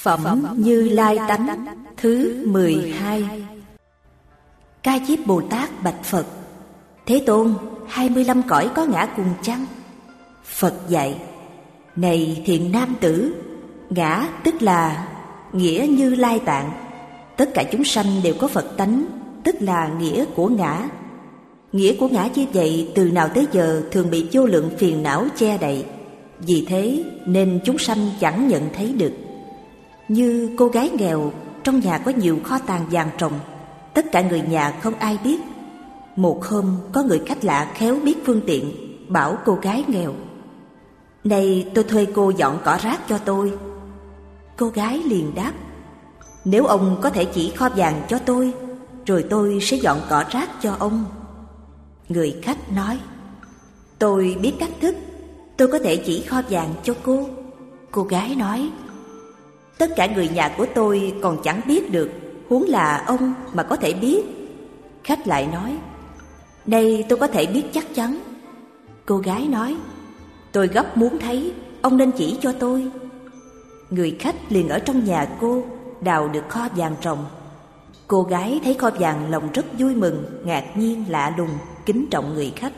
Phẩm Như Lai Tánh thứ 12. Ca Diếp Bồ Tát bạch Phật: Thế Tôn, 25 cõi có ngã cùng chăng? Phật dạy: Này thiện nam tử, ngã tức là nghĩa Như Lai Tạng. Tất cả chúng sanh đều có Phật tánh, tức là nghĩa của ngã. Nghĩa của ngã như vậy từ nào tới giờ thường bị vô lượng phiền não che đậy. Vì thế nên chúng sanh chẳng nhận thấy được. Như cô gái nghèo, trong nhà có nhiều kho tàng vàng ròng, tất cả người nhà không ai biết. Một hôm có người khách lạ khéo biết phương tiện, bảo cô gái nghèo: Này, tôi thuê cô dọn cỏ rác cho tôi. Cô gái liền đáp: Nếu ông có thể chỉ kho vàng cho tôi, rồi tôi sẽ dọn cỏ rác cho ông. Người khách nói: Tôi biết cách thức, tôi có thể chỉ kho vàng cho cô. Cô gái nói: Tất cả người nhà của tôi còn chẳng biết được, huống là ông mà có thể biết. Khách lại nói: Đây tôi có thể biết chắc chắn. Cô gái nói: Tôi gấp muốn thấy, ông nên chỉ cho tôi. Người khách liền ở trong nhà cô đào được kho vàng ròng. Cô gái thấy kho vàng lòng rất vui mừng, ngạc nhiên lạ lùng, kính trọng người khách.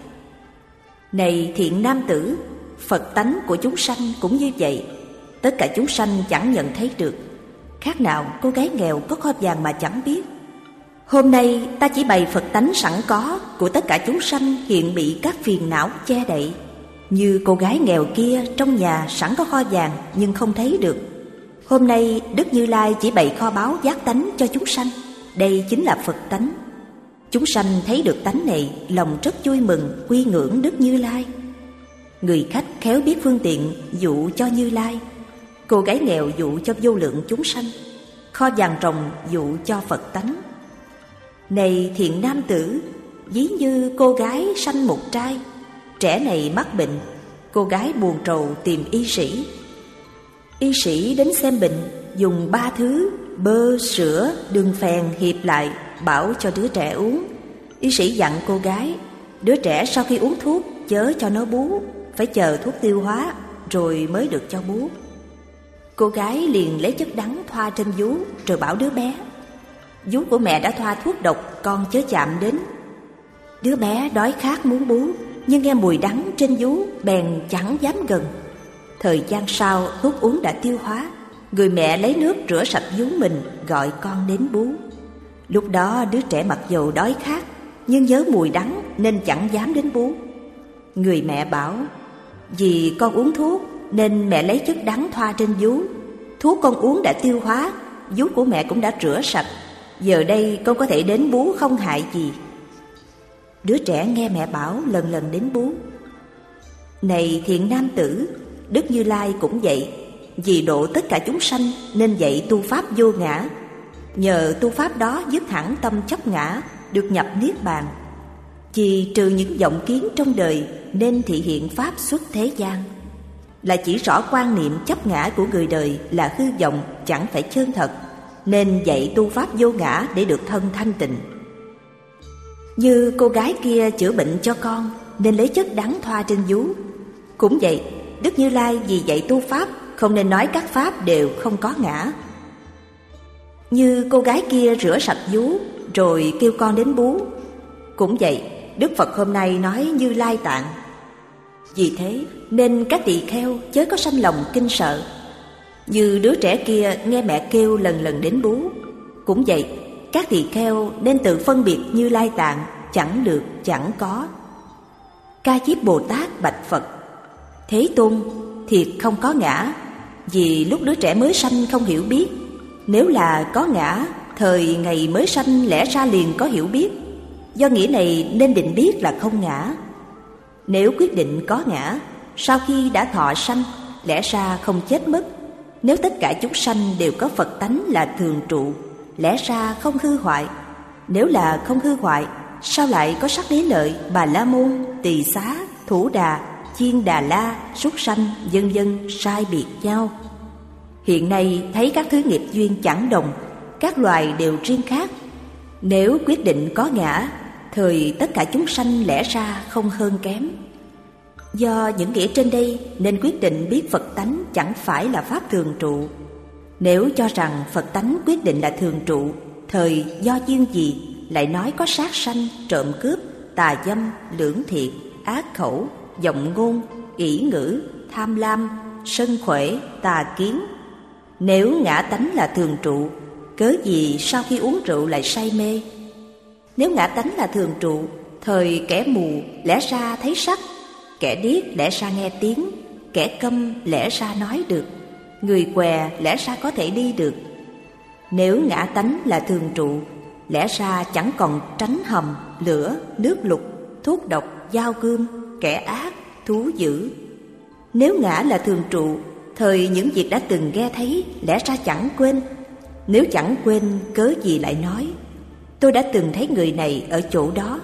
Này thiện nam tử, Phật tánh của chúng sanh cũng như vậy. Tất cả chúng sanh chẳng nhận thấy được, khác nào cô gái nghèo có kho vàng mà chẳng biết. Hôm nay ta chỉ bày Phật tánh sẵn có của tất cả chúng sanh hiện bị các phiền não che đậy. Như cô gái nghèo kia trong nhà sẵn có kho vàng nhưng không thấy được. Hôm nay Đức Như Lai chỉ bày kho báu giác tánh cho chúng sanh. Đây chính là Phật tánh. Chúng sanh thấy được tánh này, lòng rất vui mừng, quy ngưỡng Đức Như Lai. Người khách khéo biết phương tiện, dụ cho Như Lai. Cô gái nghèo dụ cho vô lượng chúng sanh. Kho vàng ròng dụ cho Phật tánh. Này thiện nam tử, ví như cô gái sanh một trai. Trẻ này mắc bệnh, cô gái buồn rầu tìm y sĩ. Y sĩ đến xem bệnh, dùng 3 thứ bơ, sữa, đường phèn hiệp lại, bảo cho đứa trẻ uống. Y sĩ dặn cô gái: Đứa trẻ sau khi uống thuốc chớ cho nó bú, phải chờ thuốc tiêu hóa rồi mới được cho bú. Cô gái liền lấy chất đắng thoa trên vú, rồi bảo đứa bé: Vú của mẹ đã thoa thuốc độc, con chớ chạm đến. Đứa bé đói khát muốn bú, nhưng nghe mùi đắng trên vú bèn chẳng dám gần. Thời gian sau thuốc uống đã tiêu hóa, người mẹ lấy nước rửa sạch vú mình, gọi con đến bú. Lúc đó đứa trẻ mặc dầu đói khát, nhưng nhớ mùi đắng nên chẳng dám đến bú. Người mẹ bảo: Vì con uống thuốc nên mẹ lấy chất đắng thoa trên vú. Thuốc con uống đã tiêu hóa, vú của mẹ cũng đã rửa sạch, giờ đây con có thể đến bú không hại gì. Đứa trẻ nghe mẹ bảo lần lần đến bú. Này thiện nam tử, Đức Như Lai cũng vậy. Vì độ tất cả chúng sanh nên dạy tu pháp vô ngã. Nhờ tu pháp đó dứt hẳn tâm chấp ngã, được nhập niết bàn. Vì trừ những vọng kiến trong đời nên thị hiện pháp xuất thế gian, là chỉ rõ quan niệm chấp ngã của người đời là hư vọng, chẳng phải chân thật, nên dạy tu pháp vô ngã để được thân thanh tịnh. Như cô gái kia chữa bệnh cho con nên lấy chất đắng thoa trên vú. Cũng vậy, Đức Như Lai vì dạy tu pháp không nên nói các pháp đều không có ngã. Như cô gái kia rửa sạch vú rồi kêu con đến bú. Cũng vậy, Đức Phật hôm nay nói Như Lai Tạng. Vì thế nên các tỳ kheo chớ có sanh lòng kinh sợ. Như đứa trẻ kia nghe mẹ kêu lần lần đến bú. Cũng vậy, các tỳ kheo nên tự phân biệt Như Lai Tạng chẳng được chẳng có. Ca Diếp Bồ Tát bạch Phật: Thế Tôn, thiệt không có ngã. Vì lúc đứa trẻ mới sanh không hiểu biết. Nếu là có ngã, thời ngày mới sanh lẽ ra liền có hiểu biết. Do nghĩa này nên định biết là không ngã. Nếu quyết định có ngã, sau khi đã thọ sanh, lẽ ra không chết mất. Nếu tất cả chúng sanh đều có Phật tánh là thường trụ, lẽ ra không hư hoại. Nếu là không hư hoại, sao lại có Sắc Đế Lợi, Bà La Môn, Tỳ Xá, Thủ Đà, Chiên Đà La, Súc Sanh, vân vân sai biệt nhau? Hiện nay thấy các thứ nghiệp duyên chẳng đồng, các loài đều riêng khác. Nếu quyết định có ngã, thời tất cả chúng sanh lẽ ra không hơn kém. Do những nghĩa trên đây nên quyết định biết Phật tánh chẳng phải là pháp thường trụ. Nếu cho rằng Phật tánh quyết định là thường trụ, thời do duyên gì lại nói có sát sanh, trộm cướp, tà dâm, lưỡng thiệt, ác khẩu, vọng ngôn, ỷ ngữ, tham lam, sân khỏe, tà kiến? Nếu ngã tánh là thường trụ, cớ gì sau khi uống rượu lại say mê? Nếu ngã tánh là thường trụ, thời kẻ mù lẽ ra thấy sắc, kẻ điếc lẽ ra nghe tiếng, kẻ câm lẽ ra nói được, người què lẽ ra có thể đi được. Nếu ngã tánh là thường trụ, lẽ ra chẳng còn tránh hầm, lửa, nước lục, thuốc độc, dao gươm, kẻ ác, thú dữ. Nếu ngã là thường trụ, thời những việc đã từng nghe thấy lẽ ra chẳng quên. Nếu chẳng quên, cớ gì lại nói tôi đã từng thấy người này ở chỗ đó?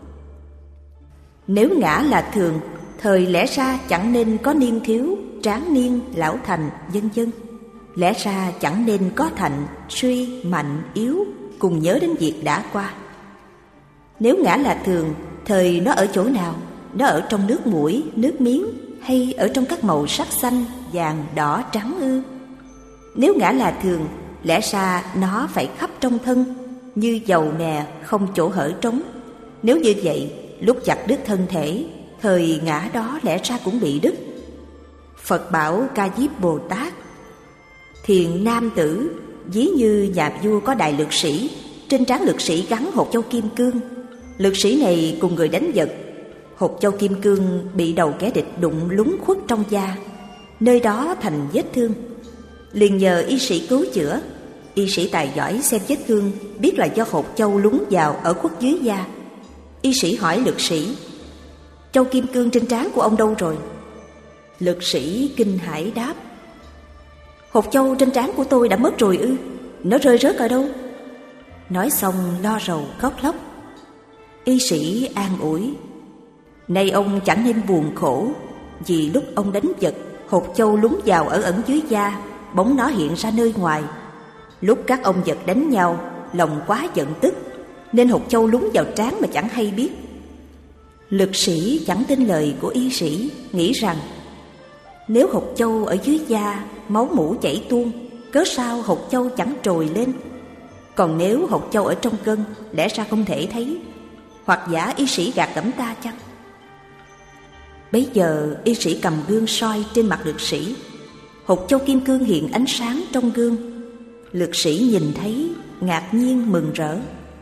Nếu ngã là thường, thời lẽ ra chẳng nên có niên thiếu, tráng niên, lão thành, vân vân. Lẽ ra chẳng nên có thạnh, suy, mạnh, yếu, cùng nhớ đến việc đã qua. Nếu ngã là thường, thời nó ở chỗ nào? Nó ở trong nước mũi, nước miếng, hay ở trong các màu sắc xanh, vàng, đỏ, trắng ư? Nếu ngã là thường, lẽ ra nó phải khắp trong thân, như dầu mè không chỗ hở trống. Nếu như vậy, lúc chặt đứt thân thể, thời ngã đó lẽ ra cũng bị đứt. Phật bảo Ca Diếp Bồ Tát: thiện nam tử, ví như nhà vua có đại lực sĩ, trên trán lực sĩ gắn hột châu kim cương. Lực sĩ này cùng người đánh giật, hột châu kim cương bị đầu kẻ địch đụng lún khuất trong da, nơi đó thành vết thương. Liền nhờ y sĩ cứu chữa. Y sĩ tài giỏi xem vết thương, biết là do hột châu lún vào ở khuất dưới da. Y sĩ hỏi lực sĩ: châu kim cương trên trán của ông đâu rồi? Lực sĩ kinh hãi đáp: hột châu trên trán của tôi đã mất rồi ư? Nó rơi rớt ở đâu? Nói xong lo rầu khóc lóc. Y sĩ an ủi: nay ông chẳng nên buồn khổ, vì lúc ông đánh giật, hột châu lún vào ở ẩn dưới da, bỗng nó hiện ra nơi ngoài. Lúc các ông giật đánh nhau, lòng quá giận tức, nên hột châu lún vào trán mà chẳng hay biết. Lực sĩ chẳng tin lời của y sĩ, nghĩ rằng nếu hột châu ở dưới da, máu mủ chảy tuôn, cớ sao hột châu chẳng trồi lên? Còn nếu hột châu ở trong gân, lẽ ra không thể thấy. Hoặc giả y sĩ gạt gẫm ta chăng? Bấy giờ y sĩ cầm gương soi trên mặt lực sĩ. Hột châu kim cương hiện ánh sáng trong gương. Lực sĩ nhìn thấy, ngạc nhiên mừng rỡ.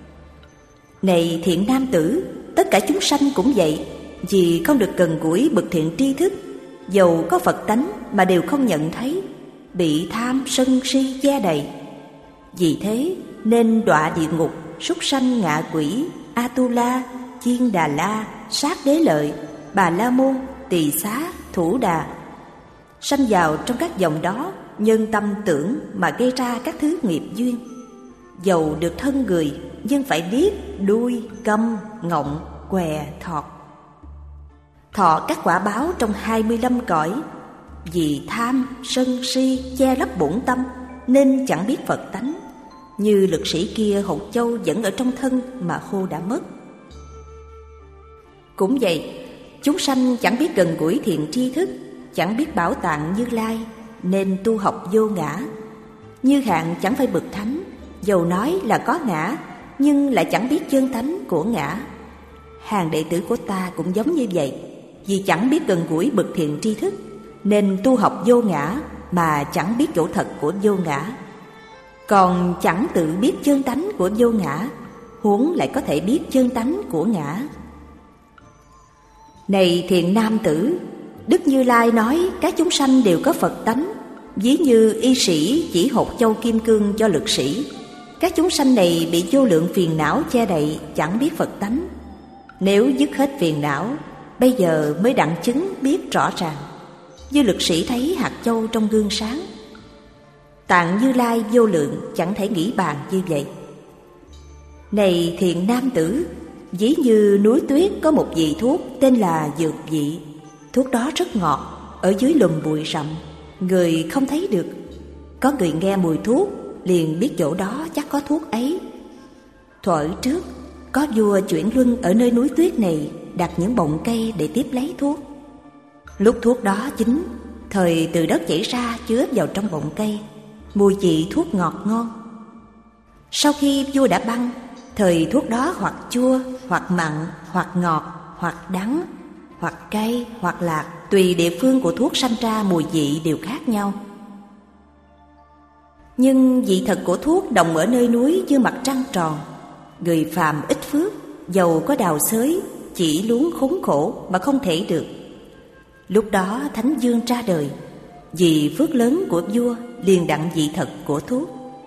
Này thiện nam tử, tất cả chúng sanh cũng vậy, vì không được gần gũi bậc thiện tri thức, dầu có Phật tánh mà đều không nhận thấy, bị tham sân si che đầy. Vì thế nên đọa địa ngục, súc sanh, ngạ quỷ, Atula, Chiên Đà La, Sát Đế Lợi, Bà La Môn, Tỳ Xá, Thủ Đà. Sanh vào trong các dòng đó, nhân tâm tưởng mà gây ra các thứ nghiệp duyên. Dầu được thân người, nhưng phải điếc, đuôi, câm, ngọng, què, thọt. Thọ các quả báo trong 25 cõi. Vì tham, sân, si che lấp bổn tâm, nên chẳng biết Phật tánh. Như lực sĩ kia, hột châu vẫn ở trong thân mà khô đã mất. Cũng vậy, chúng sanh chẳng biết gần gũi thiện tri thức, chẳng biết bảo tạng Như Lai, nên tu học vô ngã. Như Hạn chẳng phải bậc thánh, dầu nói là có ngã, nhưng lại chẳng biết chân tánh của ngã. Hàng đệ tử của ta cũng giống như vậy, vì chẳng biết gần gũi bậc thiện tri thức, nên tu học vô ngã mà chẳng biết chỗ thật của vô ngã. Còn chẳng tự biết chân tánh của vô ngã, huống lại có thể biết chân tánh của ngã. Này thiện nam tử, Đức Như Lai nói các chúng sanh đều có Phật tánh, ví như y sĩ chỉ hột châu kim cương cho lực sĩ. Các chúng sanh này bị vô lượng phiền não che đậy, chẳng biết Phật tánh. Nếu dứt hết phiền não, bây giờ mới đặng chứng biết rõ ràng, như lực sĩ thấy hạt châu trong gương sáng. Tạng Như Lai vô lượng chẳng thể nghĩ bàn như vậy. Này thiện nam tử, ví như núi tuyết có một vị thuốc tên là dược vị. Thuốc đó rất ngọt, ở dưới lùm bụi rậm, người không thấy được. Có người nghe mùi thuốc, liền biết chỗ đó chắc có thuốc ấy. Thuở trước, có vua chuyển luân ở nơi núi tuyết này đặt những bọng cây để tiếp lấy thuốc. Lúc thuốc đó chín, thời từ đất chảy ra chứa vào trong bọng cây. mùi vị thuốc ngọt ngon. Sau khi vua đã băng, thời thuốc đó hoặc chua, hoặc mặn, hoặc ngọt, hoặc đắng, hoặc cay, hoặc lạc, tùy địa phương của thuốc sanh ra mùi vị đều khác nhau. Nhưng vị thật của thuốc đồng ở nơi núi như mặt trăng tròn. Người phàm ít phước, dầu có đào xới, chỉ luống khốn khổ mà không thể được. Lúc đó Thánh Dương ra đời, vì phước lớn của vua liền đặng vị thật của thuốc.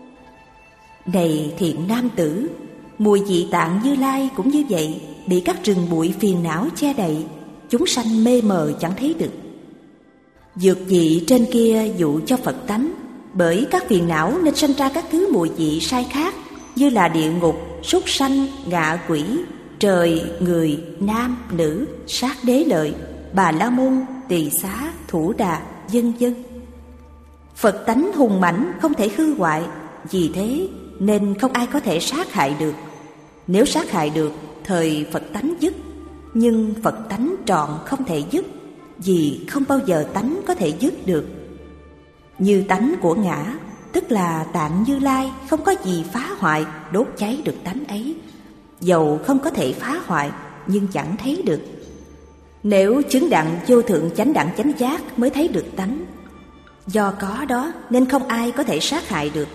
Này thiện nam tử, mùi vị tạng Như Lai cũng như vậy, bị các rừng bụi phiền não che đậy, chúng sanh mê mờ chẳng thấy được. Dược vị trên kia dụ cho Phật tánh, bởi các phiền não nên sanh ra các thứ mùi vị sai khác, như là địa ngục, súc sanh, ngạ quỷ, trời, người, nam, nữ, sát đế lợi, Bà La Môn, Tỳ Xá, Thủ Đà, vân vân. Phật tánh hùng mãnh không thể hư hoại, vì thế nên không ai có thể sát hại được. Nếu sát hại được, thời Phật tánh dứt, nhưng Phật tánh trọn không thể dứt, vì không bao giờ tánh có thể dứt được. Như tánh của ngã, tức là tạng Như Lai, không có gì phá hoại, đốt cháy được tánh ấy. Dầu không có thể phá hoại, nhưng chẳng thấy được. Nếu chứng đặng vô thượng chánh đẳng chánh giác mới thấy được tánh. Do có đó nên không ai có thể sát hại được.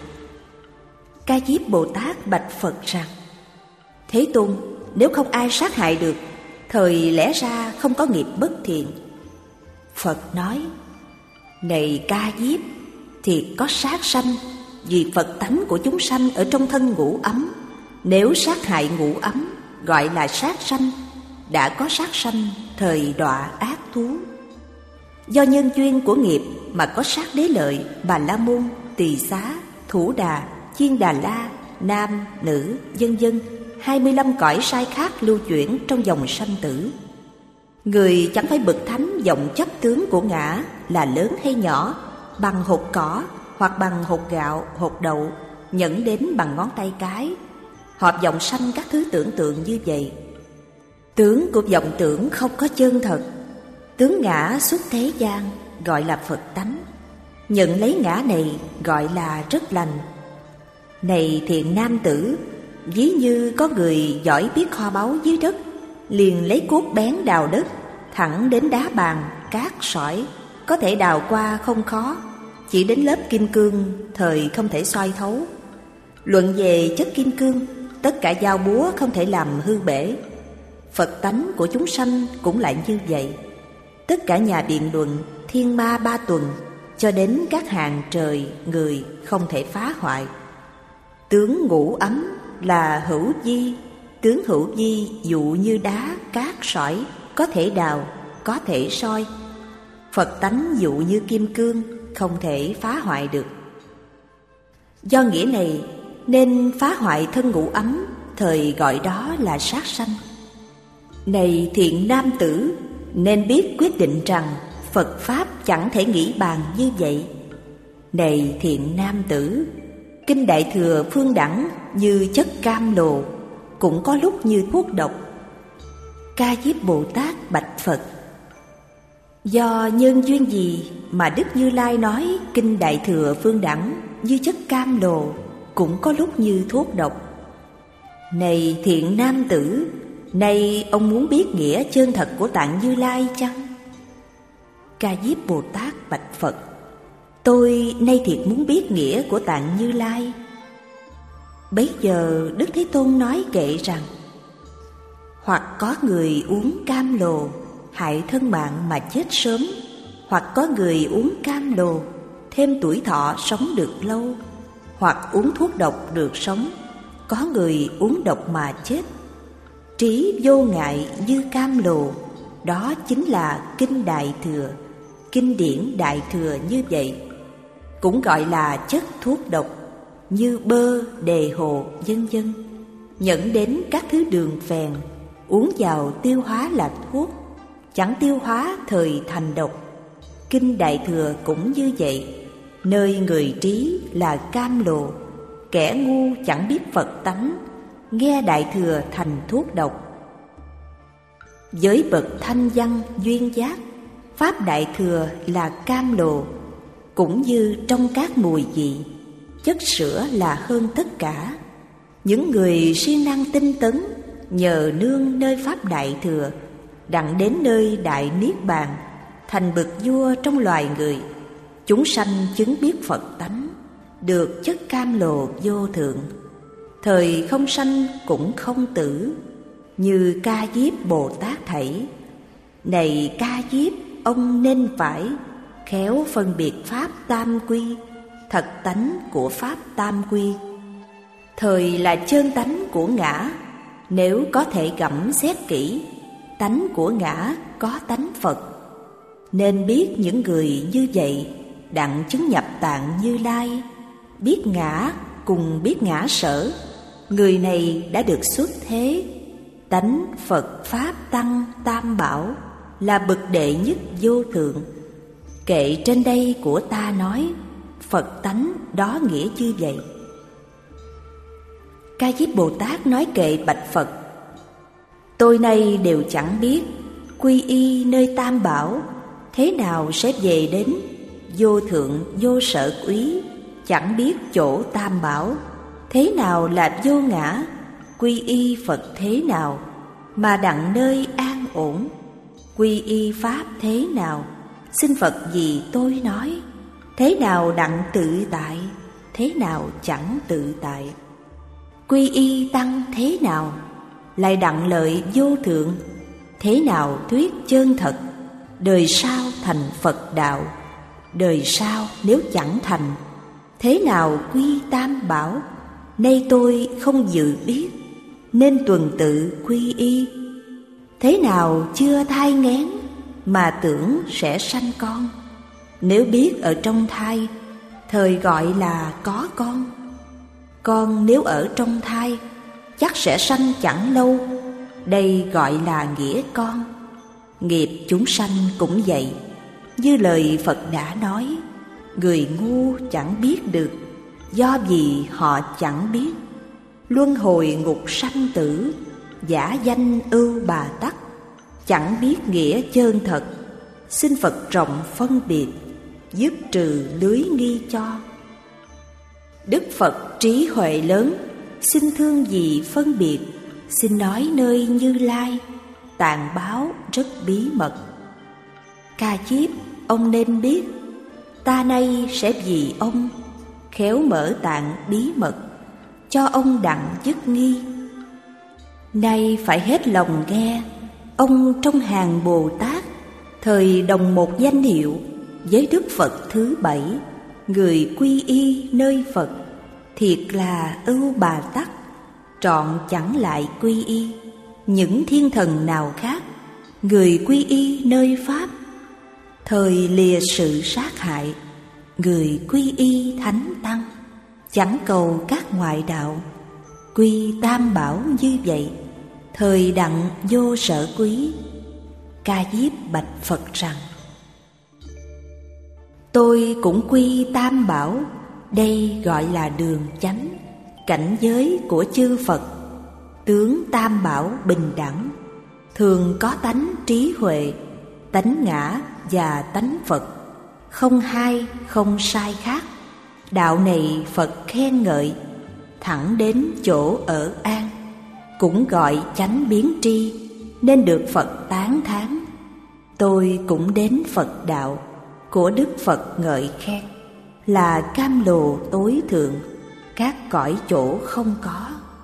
Ca Diếp Bồ Tát bạch Phật rằng: Thế Tôn, nếu không ai sát hại được, thời lẽ ra không có nghiệp bất thiện. Phật nói: Này Ca Diếp, thiệt có sát sanh, vì Phật tánh của chúng sanh ở trong thân ngũ ấm. Nếu sát hại ngũ ấm, gọi là sát sanh. Đã có sát sanh, thời đọa ác thú. Do nhân duyên của nghiệp mà có sát đế lợi, Bà La Môn, Tỳ Xá, Thủ Đà, Chiên Đà La, nam, nữ, vân vân, 25 cõi sai khác lưu chuyển trong dòng sanh tử. Người chẳng phải bậc thánh vọng chấp tướng của ngã là lớn hay nhỏ, bằng hột cỏ hoặc bằng hột gạo, hột đậu, nhẫn đến bằng ngón tay cái. Họ vọng sanh các thứ tưởng tượng như vậy. Tướng của vọng tưởng không có chân thật. Tướng ngã xuất thế gian gọi là Phật tánh. Nhận lấy ngã này gọi là rất lành. Này thiện nam tử, ví như có người giỏi biết kho báu dưới đất, liền lấy cuốc bén đào đất thẳng đến đá bàn, cát, sỏi, có thể đào qua không khó. Chỉ đến lớp kim cương thời không thể soi thấu. Luận về chất kim cương, tất cả dao búa không thể làm hư bể. Phật tánh của chúng sanh cũng lại như vậy. Tất cả nhà biện luận, thiên ma ba tuần, cho đến các hàng trời, người không thể phá hoại. Tướng ngũ ấm là hữu vi. Tướng hữu vi dụ như đá, cát, sỏi, có thể đào, có thể soi. Phật tánh dụ như kim cương, không thể phá hoại được. Do nghĩa này nên phá hoại thân ngũ ấm, thời gọi đó là sát sanh. Này thiện nam tử, nên biết quyết định rằng Phật Pháp chẳng thể nghĩ bàn như vậy. Này thiện nam tử, Kinh Đại Thừa Phương Đẳng như chất cam lồ, cũng có lúc như thuốc độc. Ca Diếp Bồ Tát bạch Phật: Do nhân duyên gì mà Đức Như Lai nói Kinh Đại Thừa Phương Đẳng như chất cam lồ, cũng có lúc như thuốc độc? Này thiện nam tử, nay ông muốn biết nghĩa chân thật của tạng Như Lai chăng? Ca Diếp Bồ Tát bạch Phật: Tôi nay thiệt muốn biết nghĩa của tạng Như Lai. Bấy giờ Đức Thế Tôn nói kệ rằng: Hoặc có người uống cam lồ hại thân mạng mà chết sớm, hoặc có người uống cam lồ thêm tuổi thọ sống được lâu, hoặc uống thuốc độc được sống, có người uống độc mà chết. Trí vô ngại như cam lồ, đó chính là Kinh Đại Thừa. Kinh điển Đại Thừa như vậy, cũng gọi là chất thuốc độc, như bơ, đề hồ, vân vân. Nhẫn đến các thứ đường phèn, uống vào tiêu hóa là thuốc, chẳng tiêu hóa thời thành độc. Kinh Đại Thừa cũng như vậy, nơi người trí là cam lồ, kẻ ngu chẳng biết Phật tánh, nghe Đại Thừa thành thuốc độc. Với bậc thanh văn duyên giác, Pháp Đại Thừa là cam lồ, cũng như trong các mùi vị, chất sữa là hơn tất cả. Những người siêng năng tinh tấn, nhờ nương nơi pháp đại thừa, đặng đến nơi đại niết bàn, thành bậc vua trong loài người. Chúng sanh chứng biết Phật tánh, được chất cam lồ vô thượng. Thời không sanh cũng không tử, như Ca Diếp Bồ Tát thảy. Này Ca Diếp, ông nên phải khéo phân biệt pháp tam quy, thật tánh của pháp tam quy. Thời là chân tánh của ngã, nếu có thể gẫm xét kỹ, tánh của ngã có tánh Phật. Nên biết những người như vậy, đặng chứng nhập tạng Như Lai, biết ngã cùng biết ngã sở. Người này đã được xuất thế, tánh Phật Pháp Tăng Tam Bảo là bậc đệ nhất vô thượng. Kệ trên đây của ta nói, Phật tánh đó nghĩa như vậy. Ca Diếp Bồ Tát nói kệ bạch Phật: tôi nay đều chẳng biết quy y nơi Tam Bảo, thế nào sẽ về đến vô thượng vô sở quý. Chẳng biết chỗ Tam Bảo, thế nào là vô ngã, quy y Phật thế nào mà đặng nơi an ổn. Quy y Pháp thế nào, xin Phật gì tôi nói. Thế nào đặng tự tại, thế nào chẳng tự tại. Quy y Tăng thế nào, lại đặng lợi vô thượng. Thế nào thuyết chân thật, đời sau thành Phật đạo. Đời sau nếu chẳng thành, thế nào quy Tam Bảo. Nay tôi không dự biết, nên tuần tự quy y. Thế nào chưa thai nghén, mà tưởng sẽ sanh con. Nếu biết ở trong thai, thời gọi là có con. Con nếu ở trong thai, chắc sẽ sanh chẳng lâu. Đây gọi là nghĩa con. Nghiệp chúng sanh cũng vậy. Như lời Phật đã nói, người ngu chẳng biết được, do vì họ chẳng biết. Luân hồi ngục sanh tử, giả danh ưu bà tắc. Chẳng biết nghĩa chân thật, xin Phật rộng phân biệt, dứt trừ lưới nghi cho. Đức Phật trí huệ lớn, xin thương gì phân biệt. Xin nói nơi Như Lai, tạng báo rất bí mật. Ca Diếp, ông nên biết, ta nay sẽ vì ông khéo mở tạng bí mật, cho ông đặng dứt nghi. Nay phải hết lòng nghe, ông trong hàng Bồ Tát, thời đồng một danh hiệu với Đức Phật thứ 7. Người quy y nơi Phật, thiệt là ưu bà tắc, trọn chẳng lại quy y những thiên thần nào khác. Người quy y nơi Pháp, thời lìa sự sát hại. Người quy y thánh tăng, chẳng cầu các ngoại đạo. Quy Tam Bảo như vậy, thời đặng vô sở quý. Ca Diếp bạch Phật rằng: tôi cũng quy Tam Bảo, đây gọi là đường chánh, cảnh giới của chư Phật. Tướng Tam Bảo bình đẳng, thường có tánh trí huệ, tánh ngã và tánh Phật, không hai không sai khác. Đạo này Phật khen ngợi, thẳng đến chỗ ở an, cũng gọi chánh biến tri, nên được Phật tán thán. Tôi cũng đến Phật đạo của Đức Phật ngợi khen, là cam lồ tối thượng, các cõi chỗ không có.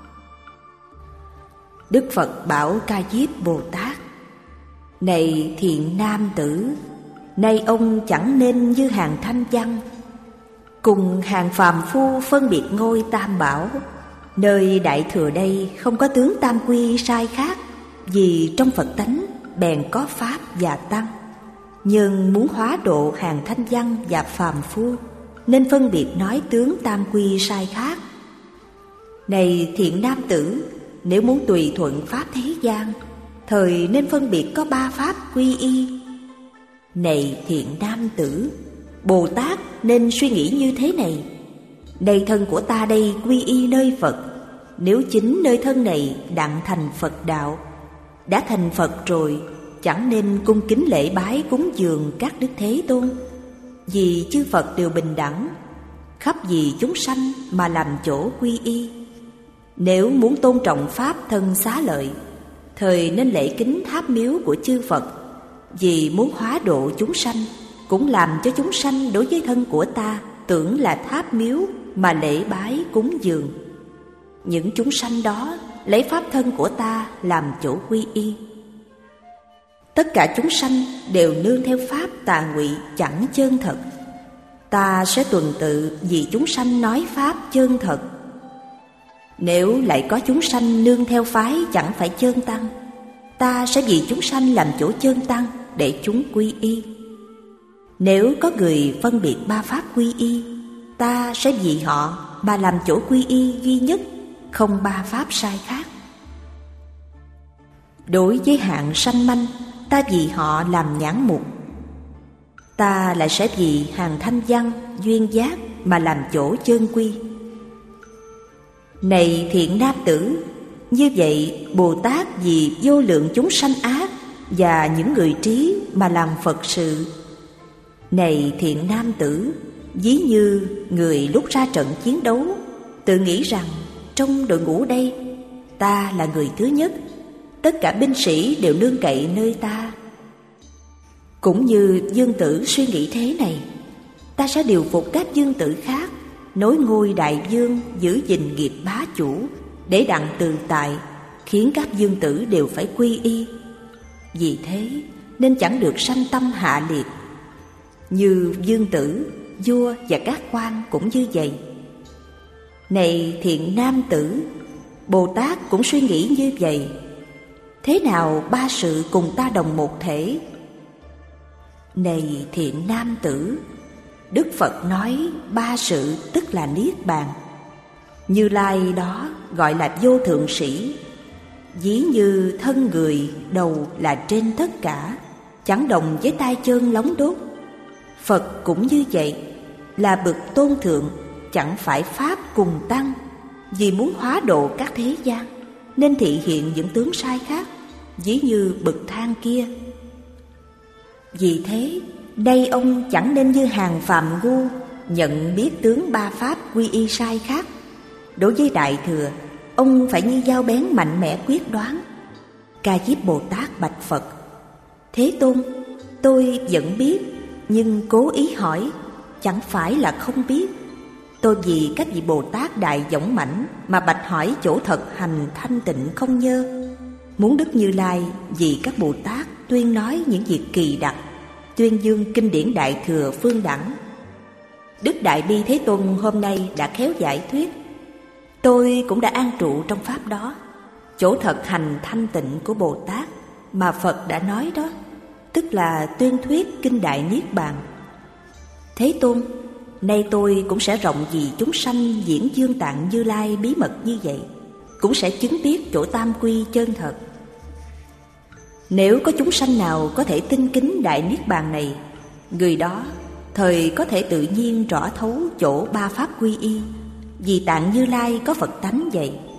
Đức Phật bảo Ca Diếp Bồ Tát: này thiện nam tử, nay ông chẳng nên như hàng thanh văn, cùng hàng phàm phu phân biệt ngôi Tam Bảo. Nơi Đại Thừa đây không có tướng tam quy sai khác, vì trong Phật tánh bèn có Pháp và Tăng. Nhưng muốn hóa độ hàng thanh văn và phàm phu, nên phân biệt nói tướng tam quy sai khác. Này thiện nam tử, nếu muốn tùy thuận Pháp thế gian, thời nên phân biệt có 3 Pháp quy y. Này thiện nam tử, Bồ Tát nên suy nghĩ như thế này: này thân của ta đây quy y nơi Phật, nếu chính nơi thân này đặng thành Phật đạo. Đã thành Phật rồi, chẳng nên cung kính lễ bái cúng dường các Đức Thế Tôn, vì chư Phật đều bình đẳng. khắp vì chúng sanh mà làm chỗ quy y. Nếu muốn tôn trọng Pháp thân xá lợi, thời nên lễ kính tháp miếu của chư Phật, vì muốn hóa độ chúng sanh, cũng làm cho chúng sanh đối với thân của ta tưởng là tháp miếu mà lễ bái cúng dường. Những chúng sanh đó lấy pháp thân của ta làm chỗ quy y. Tất cả chúng sanh đều nương theo pháp tà ngụy chẳng chân thật. Ta sẽ tuần tự vì chúng sanh nói pháp chân thật. Nếu lại có chúng sanh nương theo phái chẳng phải chân tăng, ta sẽ vì chúng sanh làm chỗ chân tăng để chúng quy y. Nếu có người phân biệt ba pháp quy y, ta sẽ vì họ mà làm chỗ quy y duy nhất, không ba pháp sai khác. Đối với hạng sanh manh, ta vì họ làm nhãn mục. Ta lại sẽ vì hàng thanh văn, duyên giác mà làm chỗ chân quy. Này thiện nam tử, như vậy Bồ Tát vì vô lượng chúng sanh ác và những người trí mà làm Phật sự. Này thiện nam tử, ví như người lúc ra trận chiến đấu, tự nghĩ rằng trong đội ngũ đây, ta là người thứ nhất, tất cả binh sĩ đều nương cậy nơi ta. Cũng như dương tử suy nghĩ thế này, ta sẽ điều phục các dương tử khác, nối ngôi đại vương, giữ gìn nghiệp bá chủ, để đặng từ tại, khiến các dương tử đều phải quy y. Vì thế nên chẳng được sanh tâm hạ liệt. Như dương tử, vua và các quan cũng như vậy. Này thiện nam tử, Bồ Tát cũng suy nghĩ như vậy. Thế nào ba sự cùng ta đồng một thể? Này thiện nam tử, Đức Phật nói ba sự tức là Niết Bàn. Như Lai đó gọi là vô thượng sĩ. Ví như thân người đầu là trên tất cả, chẳng đồng với tay chân lóng đốt. Phật cũng như vậy, là bậc tôn thượng, chẳng phải Pháp cùng tăng. Vì muốn hóa độ các thế gian, nên thị hiện những tướng sai khác, ví như bậc thang kia. Vì thế, đây ông chẳng nên như hàng phàm ngu, nhận biết tướng ba pháp quy y sai khác. Đối với Đại Thừa, ông phải như dao bén mạnh mẽ quyết đoán. Ca Diếp Bồ Tát bạch Phật: Thế Tôn, tôi vẫn biết, nhưng cố ý hỏi, chẳng phải là không biết. Tôi vì các vị Bồ Tát đại dõng mãnh mà bạch hỏi chỗ thật hành thanh tịnh không nhơ. Muốn Đức Như Lai vì các Bồ Tát tuyên nói những việc kỳ đặc, tuyên dương kinh điển Đại Thừa phương đẳng. Đức Đại Bi Thế Tôn hôm nay đã khéo giải thuyết. Tôi cũng đã an trụ trong pháp đó, chỗ thật hành thanh tịnh của Bồ Tát mà Phật đã nói đó, tức là tuyên thuyết kinh Đại Niết Bàn. Thế Tôn, nay tôi cũng sẽ rộng vì chúng sanh diễn dương tạng Như Lai bí mật như vậy, cũng sẽ chứng biết chỗ tam quy chân thật. Nếu có chúng sanh nào có thể tin kính Đại Niết Bàn này, người đó thời có thể tự nhiên rõ thấu chỗ ba pháp quy y, vì tạng Như Lai có Phật tánh vậy.